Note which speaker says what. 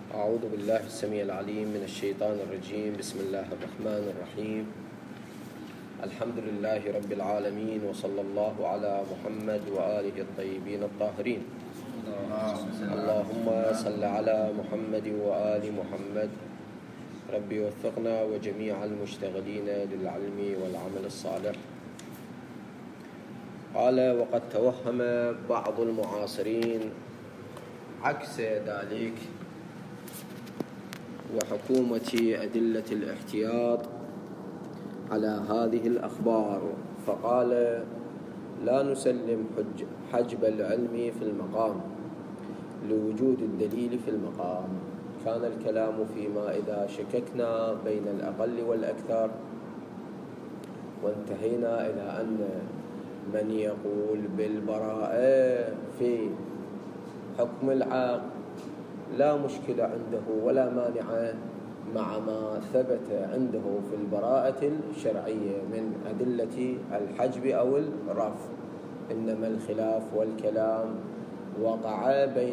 Speaker 1: أعوذ بالله السميع العليم من الشيطان الرجيم. بسم الله الرحمن الرحيم. الحمد لله رب العالمين، وصلى الله على محمد وآله الطيبين الطاهرين. اللهم صل على محمد وآل محمد. ربي وفقنا وجميع المشتغلين للعلم والعمل الصالح. قال: وقد توهم بعض المعاصرين عكس ذلك، وحكومة أدلة الاحتياط على هذه الأخبار، فقال: لا نسلم حجب العلم في المقام لوجود الدليل في المقام. كان الكلام فيما إذا شككنا بين الأقل والأكثر، وانتهينا إلى أن من يقول بالبراءة في حكم العقل لا مشكلة عنده ولا مانع مع ما ثبت عنده في البراءة الشرعية من أدلة الحجب أو الرفض، إنما الخلاف والكلام وقع بين